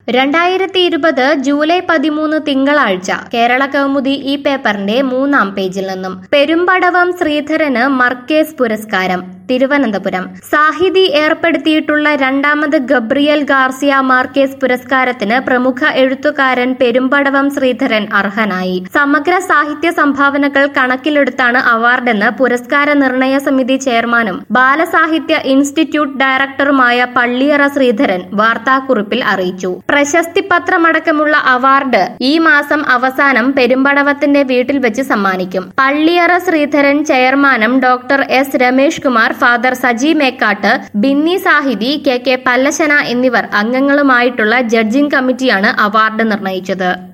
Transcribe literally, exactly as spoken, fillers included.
രണ്ടായിരത്തി ഇരുപത് ജൂലൈ പതിമൂന്ന് തിങ്കളാഴ്ച കേരള കൗമുദി ഈ പേപ്പറിന്റെ മൂന്നാം പേജിൽ നിന്നും പെരുമ്പടവം ശ്രീധരന് മർക്കേസ് പുരസ്കാരം തിരുവനന്തപുരം. സാഹിതി ഏർപ്പെടുത്തിയിട്ടുള്ള രണ്ടാമത് ഗബ്രിയൽ ഗാർസിയ മാർക്കേസ് പുരസ്കാരത്തിന് പ്രമുഖ എഴുത്തുകാരൻ പെരുമ്പടവം ശ്രീധരൻ അർഹനായി. സമഗ്ര സാഹിത്യ സംഭാവനകൾ കണക്കിലെടുത്താണ് അവാർഡെന്ന് പുരസ്കാര നിർണയ സമിതി ചെയർമാനും ബാലസാഹിത്യ ഇൻസ്റ്റിറ്റ്യൂട്ട് ഡയറക്ടറുമായ പള്ളിയറ ശ്രീധരൻ വാർത്താക്കുറിപ്പിൽ അറിയിച്ചു. പ്രശസ്തി പത്രമടക്കമുള്ള അവാർഡ് ഈ മാസം അവസാനം പെരുമ്പടവത്തിന്റെ വീട്ടിൽ വെച്ച് സമ്മാനിക്കും. പള്ളിയറ ശ്രീധരൻ ചെയർമാനും doctor S Ramesh Kumar, father Saji Mekkattu, Binny Sahithi, K K Pallassana എന്നിവർ അംഗങ്ങളുമായിട്ടുള്ള ജഡ്ജിംഗ് കമ്മിറ്റിയാണ് അവാർഡ് നിർണയിച്ചത്.